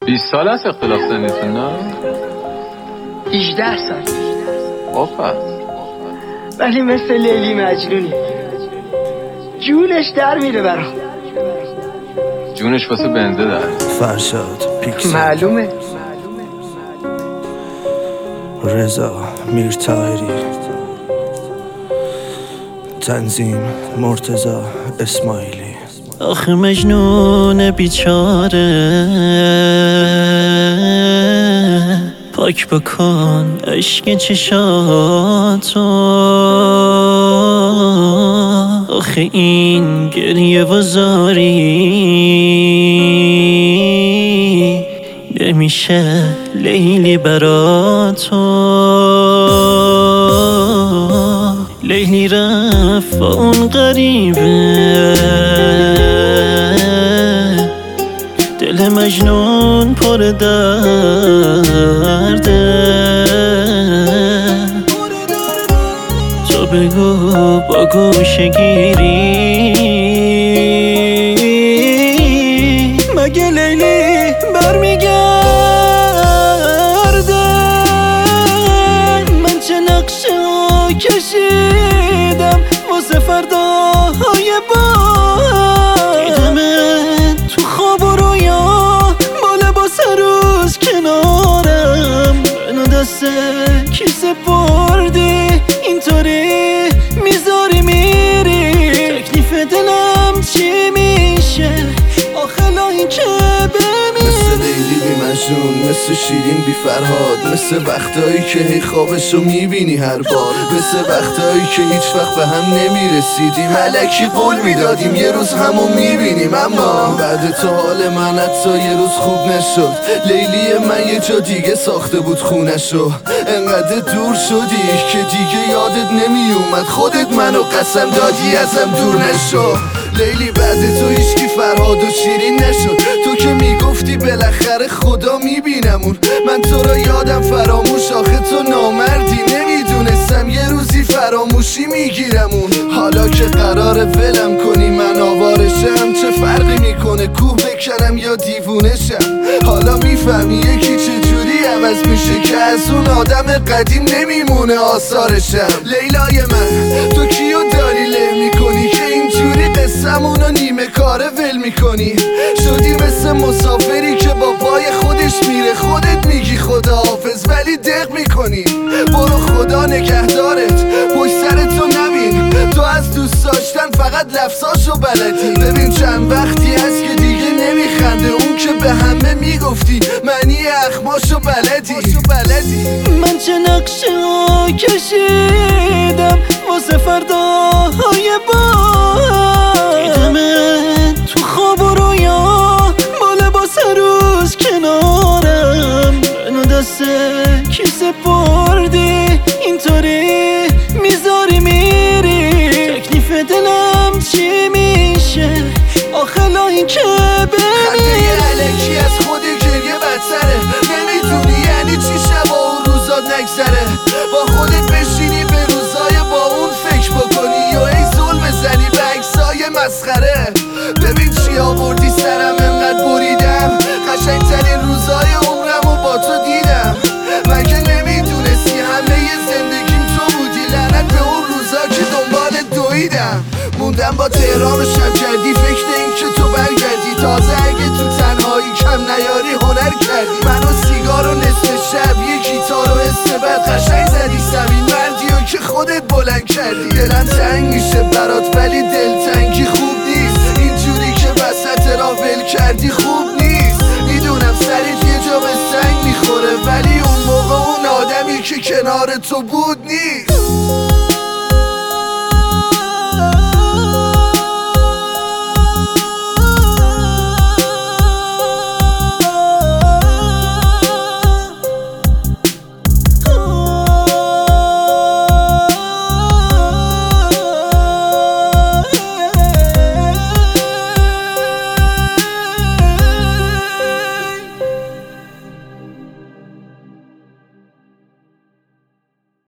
20 سال هست اختلاف سنیتون نه؟ 18 سال. ولی مثل لیلی مجنونی، جونش در میره برام. جونش واسه بنده در فرشاد پیکسل معلومه. رضا میرطاهری، تنظیم مرتضی اسماعیلی. آخه مجنون بیچاره، پاک بکن اشک چشاتو. آخه این گریه و زاری نمیشه لیلی براتو. لیلی رفت با اون غریبه، دل مجنون پر درده. تو بگو با گوشه گیری مگه لیلی برمیگرده؟ من چه نقشه ها کشیدم واسه فرداهای باد. دیدمت تو خواب و رویا با لباس روز کنارم. منو دست کی سپردی اینطوری میذاری میری؟ تکلیف دلم چی میشه آخه لاین که بمیری؟ مثل لیلی بی مجنون، مثل شیرین بی فرهاد، مثل وقتایی که هی خوابشو میبینی هر بار، مثل وقتایی که هیچ وقت به هم نمیرسیدیم، الکی قول میدادیم یه روز همو میبینیم، اما بعد تو حال من حتی یه روز خوب نشد. لیلی من یه جا دیگه ساخته بود خونشو، انقدر دور شدی که دیگه یادت نمیومد، خودت منو قسم دادی ازم دور نشو. لیلی بعد تو هیچکی فرهاد و شیرین نشد، تو که میگفتی بالاخره خدا میبینمون. من تو را یادم فراموش، آخه تو نامردی، نمیدونستم یه روزی فراموشی میگیرمون. حالا که قراره ولم کنی من آوارشم، چه فرقی میکنه کوه بکنم یا دیوونشم؟ حالا میفهمی یکی چجوری عوض میشه که از اون آدم قدیم نمیمونه آثارشم. لیلای من تو کیو داری له میکنی که اینجوری قصمونو نیمه کاره ول میکنی؟ شدی مثل مسافری که با پای خودش میره، خودت میگی خداحافظ ولی دق میکنی. برو خدا نگهدارت، پشت سر تو نبین، تو از دوست داشتن فقط لفظاشو بلدی. ببین چند وقتی هست که دیگه نمیخنده اون که به همه میگفتی معنی اخماشو بلدی. من چه نقشه ها کشیدم واسه فرداهای باد. دیدمت تو خواب و رویا با لباس روز کنارم. منو دست کی سپردی اینطوری میذاری میری؟ تکلیف دلم چی میشه آخه لاین که بمیری؟ الکی از خود گریه بدتره، نمیدونی یعنی چی شبا و روزات نگذره. با خودت بشینی به روزای با اون فکر بکنی یا ای ظلم بزنی به عکسای مسخره. ببین چی آوردی سرم انقدر بریدم، قشنگترین روزای عمرم و با تو دیدم. مگه نمیدونستی همه ی زندگیم تو بودی؟ لعنت به اون روزا که دنبال دویدم. موندم با تهران و شب کردی فکر این که تو برگردی، تازه اگه تو تنهایی کم نیاری هنر کردی. منو سیگار و نصف شب یه گیتار و استبد قشنگ زدی زمین مردی و که خودت بلند کردی. دلم تنگ میشه برات ولی دلتنگی خوب نیست، اینجوری که وسط راه ول کردی خوب نیست. میدونم سرت یه جا به سنگ میخوره ولی اون موقع اون آدمی که کنار تو بود نیست.